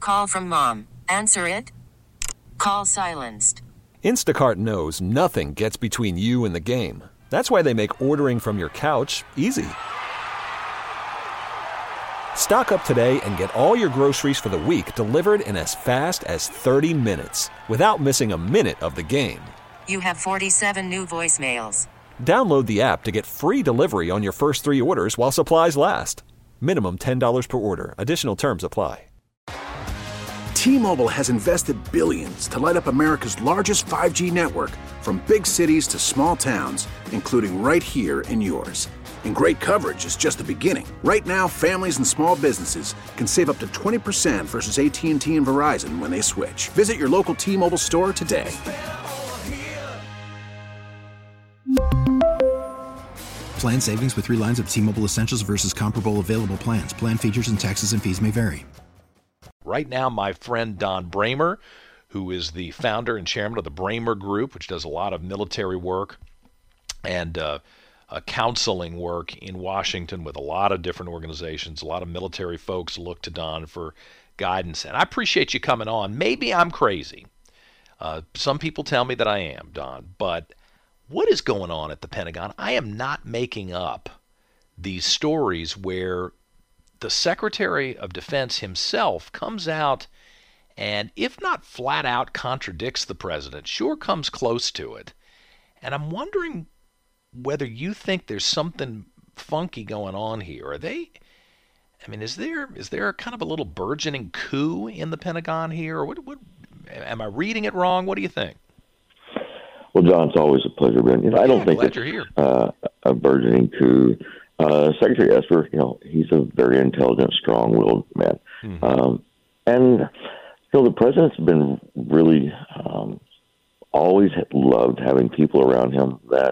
Call from mom. Answer it. Call silenced. Instacart knows nothing gets between you and the game. That's why they make ordering from your couch easy. Stock up today and get all your groceries for the week delivered in as fast as 30 minutes without missing a minute of the game. You have 47 new voicemails. Download the app to get free delivery on your first 3 orders while supplies last. Minimum $10 per order. Additional terms apply. T-Mobile has invested billions to light up America's largest 5G network, from big cities to small towns, including right here in yours. And great coverage is just the beginning. Right now, families and small businesses can save up to 20% versus AT&T and Verizon when they switch. Visit your local T-Mobile store today. Plan savings with 3 lines of T-Mobile Essentials versus comparable available plans. Plan features and taxes and fees may vary. Right now, my friend Don Bramer, who is the founder and chairman of the Bramer Group, which does a lot of military work and counseling work in Washington with a lot of different organizations. A lot of military folks look to Don for guidance. And I appreciate you coming on. Maybe I'm crazy. Some people tell me that I am, Don. But what is going on at the Pentagon? I am not making up these stories where the Secretary of Defense himself comes out and, if not flat out contradicts the president, sure comes close to it. And I'm wondering whether you think there's something funky going on here. Is there kind of a little burgeoning coup in the Pentagon here? Or what am I reading it wrong? What do you think? Well, John, it's always a pleasure, Ben. I don't think it's a burgeoning coup. Secretary Esper, he's a very intelligent, strong-willed man. And the president's been really always loved having people around him that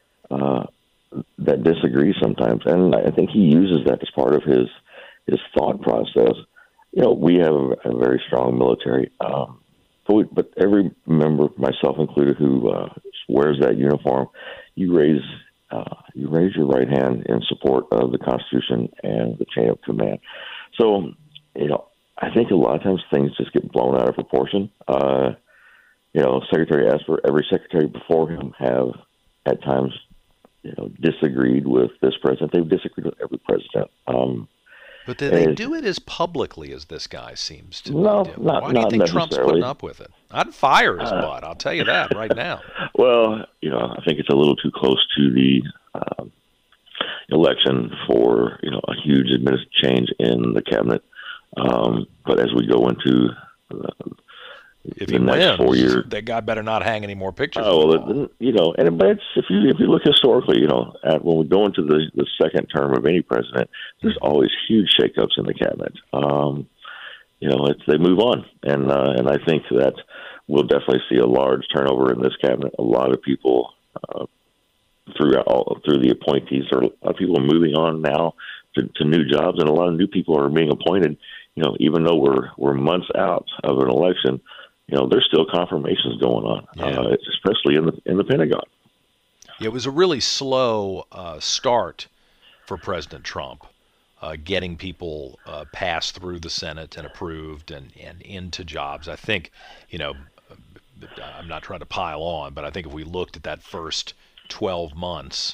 disagree sometimes. And I think he uses that as part of his thought process. We have a very strong military, but every member, myself included, who wears that uniform, you raise your right hand in support of the Constitution and the chain of command. So, I think a lot of times things just get blown out of proportion. Secretary Esper, every secretary before him have at times, disagreed with this president. They've disagreed with every president. But do they do it as publicly as this guy seems to? No, do? not Why do you think Trump's necessarily. putting up with it? I'd fire his butt. I'll tell you that right now. Well, I think it's a little too close to the election for a huge administrative change in the cabinet. But as we go into if the he next wins, 4 years, that guy better not hang any more pictures. Oh well, but if you look historically, when we go into the second term of any president, there's always huge shakeups in the cabinet. They move on, and I think that we'll definitely see a large turnover in this cabinet. A lot of people through the appointees, a lot of people are moving on now to new jobs, and a lot of new people are being appointed. Even though we're months out of an election, there's still confirmations going on, especially in the Pentagon. It was a really slow start for President Trump, getting people passed through the Senate and approved and into jobs. I think, I'm not trying to pile on, but I think if we looked at that first 12 months,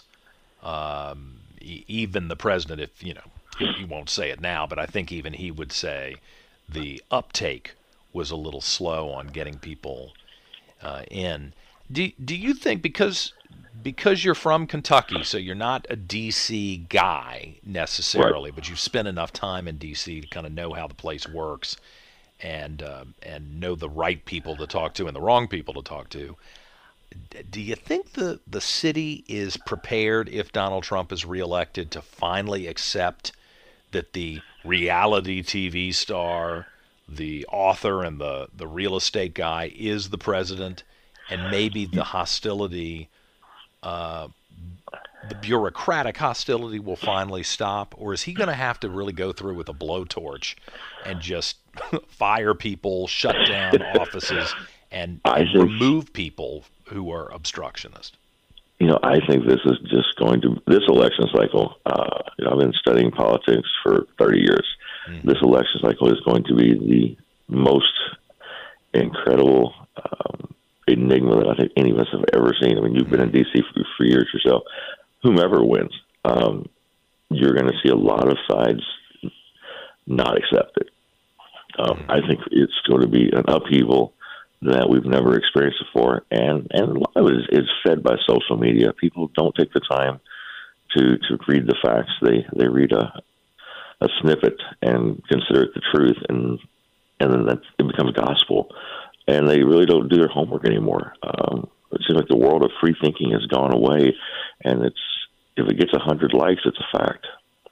even the president, if he won't say it now, but I think even he would say the uptake was a little slow on getting people in. Do you think, because you're from Kentucky, so you're not a D.C. guy necessarily, right, but you've spent enough time in D.C. to kind of know how the place works and know the right people to talk to and the wrong people to talk to, do you think the city is prepared, if Donald Trump is reelected, to finally accept that the reality TV star, the author, and the real estate guy is the president, and maybe the hostility, the bureaucratic hostility, will finally stop? Or is he going to have to really go through with a blowtorch and just fire people, shut down offices, and remove people who are obstructionists? I think this is just this election cycle, I've been studying politics for 30 years. Mm-hmm. This election cycle is going to be most incredible enigma that I think any of us have ever seen. I mean, you've been in D.C. for years yourself. Whomever wins, you're going to see a lot of sides not accept it. I think it's going to be an upheaval that we've never experienced before, and a lot of it is fed by social media. People don't take the time to read the facts. They read a snippet and consider it the truth, and then it becomes gospel. And they really don't do their homework anymore. It seems like the world of free thinking has gone away, and if it gets 100 likes, it's a fact.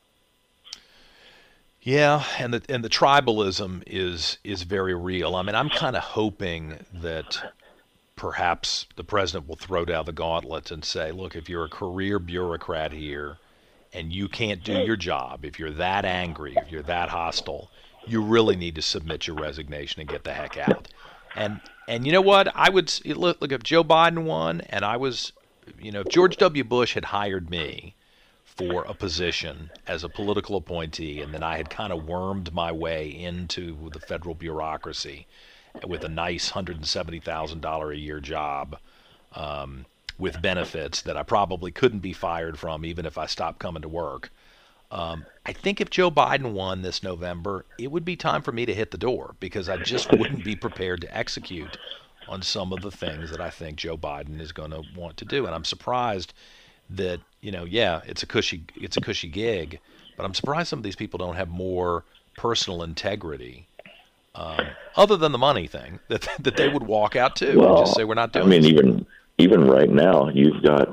Yeah, and the tribalism is very real. I mean, I'm kind of hoping that perhaps the president will throw down the gauntlet and say, look, if you're a career bureaucrat here and you can't do your job, if you're that angry, if you're that hostile, you really need to submit your resignation and get the heck out. And you know what? I would look if Joe Biden won, and I was, if George W. Bush had hired me for a position as a political appointee, and then I had kind of wormed my way into the federal bureaucracy with a nice $170,000 a year job with benefits that I probably couldn't be fired from even if I stopped coming to work. I think if Joe Biden won this November, it would be time for me to hit the door, because I just wouldn't be prepared to execute on some of the things that I think Joe Biden is going to want to do. And I'm surprised that, it's a cushy gig, but I'm surprised some of these people don't have more personal integrity, other than the money thing, that they would walk out to and just say, we're not doing this. I mean, even right now, you've got,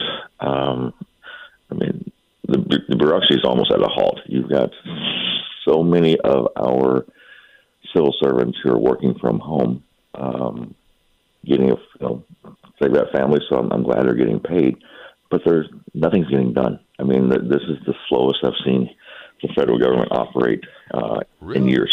the bureaucracy is almost at a halt. You've got so many of our civil servants who are working from home, they've got families, so I'm glad they're getting paid, but nothing's getting done. I mean, this is the slowest I've seen the federal government operate in years.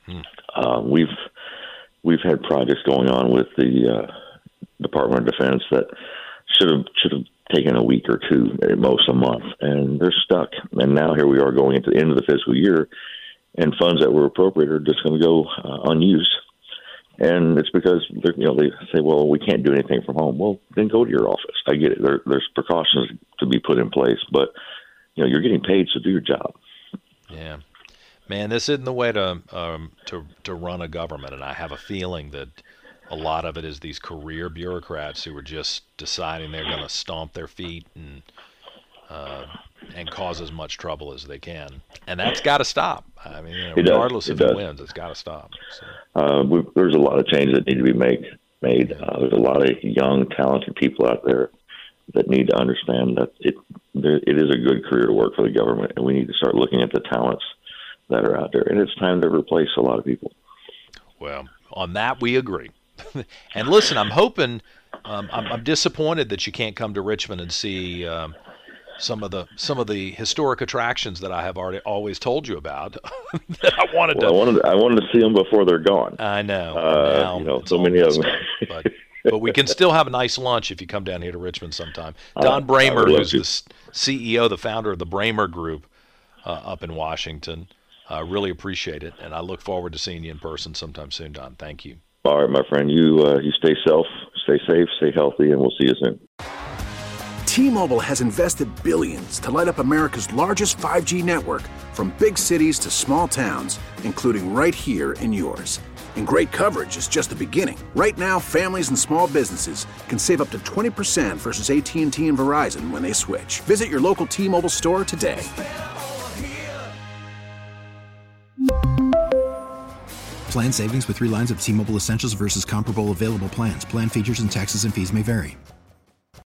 We've had projects going on with the Department of Defense that should have taken a week or two, at most a month, and they're stuck. And now here we are going into the end of the fiscal year, and funds that were appropriated are just going to go unused. And it's because they say, well, we can't do anything from home. Well, then go to your office. I get it. There's precautions to be put in place, but you're getting paid, so do your job. Yeah, man, this isn't the way to run a government, and I have a feeling that a lot of it is these career bureaucrats who are just deciding they're going to stomp their feet and cause as much trouble as they can, and that's got to stop. I mean, regardless of who wins, it's got to stop. So. There's a lot of changes that need to be made. There's a lot of young, talented people out there that need to understand that it is a good career to work for the government, and we need to start looking at the talents that are out there, and it's time to replace a lot of people. Well, on that we agree. And listen, I'm hoping. I'm disappointed that you can't come to Richmond and see some of the historic attractions that I have always told you about. That I wanted to see them before they're gone. I know. So many of them. But we can still have a nice lunch if you come down here to Richmond sometime. Don Bramer, who's the CEO, the founder of the Bramer Group up in Washington, really appreciate it, and I look forward to seeing you in person sometime soon, Don. Thank you. All right, my friend. You stay safe, stay healthy, and we'll see you soon. T-Mobile has invested billions to light up America's largest 5G network, from big cities to small towns, including right here in yours. And great coverage is just the beginning. Right now, families and small businesses can save up to 20% versus AT&T and Verizon when they switch. Visit your local T-Mobile store today. Plan savings with 3 lines of T-Mobile Essentials versus comparable available plans. Plan features and taxes and fees may vary.